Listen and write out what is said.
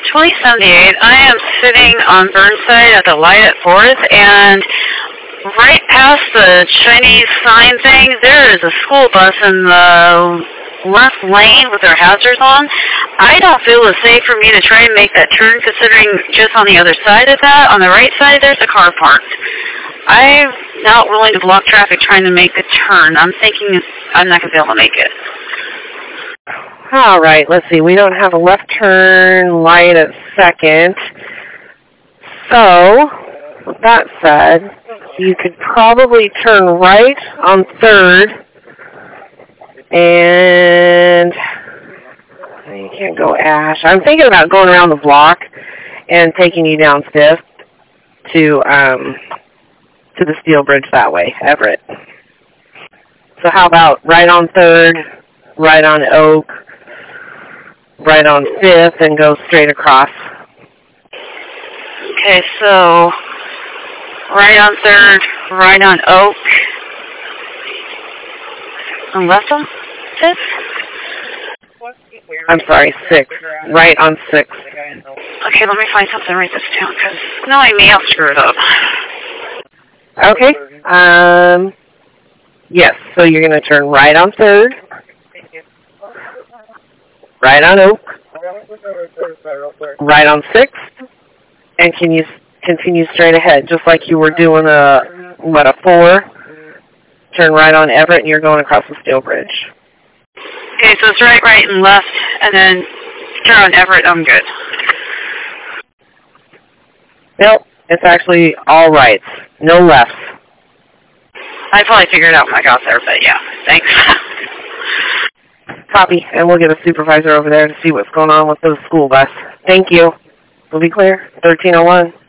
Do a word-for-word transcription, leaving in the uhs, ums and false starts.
twenty seventy-eight. I am sitting on Burnside at the light at fourth, and right past the Chinese sign thing, there is a school bus in the left lane with their hazards on. I don't feel it's safe for me to try and make that turn, considering just on the other side of that, on the right side, there's a car parked. I'm not willing to block traffic trying to make a turn. I'm thinking I'm not going to be able to make it. All right, let's see. We don't have a left turn light at second. So, with that said, you could probably turn right on third, and you can't go Ash. I'm thinking about going around the block and taking you down Fifth to um, to the Steel Bridge that way, Everett. So how about right on third, right on Oak, right on Fifth, and go straight across? Okay, so right on third, right on Oak, and left on Fifth? I'm sorry, six. Right on six. Okay, let me find something to write this down, because knowing me, I'll screw it up. Okay. Um. Yes, so you're going to turn right on third, right on Oak, right on sixth, and can you continue straight ahead, just like you were doing a, what, a four? Turn right on Everett, and you're going across the Steel Bridge. Okay, so it's right, right, and left, and then turn on Everett, I'm good. Nope, it's actually all rights, no lefts. I probably figured it out when I got there, but yeah, thanks. Copy, and we'll get a supervisor over there to see what's going on with the school bus. Thank you. We'll be clear, thirteen oh one.